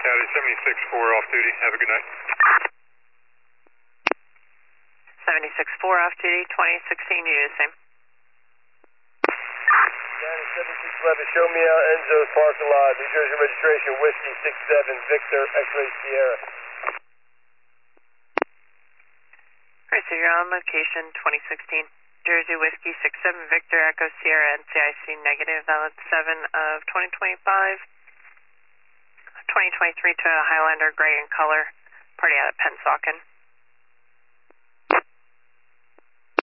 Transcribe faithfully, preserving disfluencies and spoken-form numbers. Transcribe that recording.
County seventy-six four off duty. Have a good night. seventy-six four off duty, twenty sixteen, you do the same. County seventy-six eleven, show me out Enzo's parking lot, New Jersey registration, Whiskey six seven, Victor, X-Ray Sierra. Alright, so you're on location, twenty sixteen. Jersey Whiskey six seven, Victor, Echo Sierra, N C I C negative, valid seven of twenty twenty-five. twenty twenty-three Toyota Highlander, gray in color, party out at Pennsauken.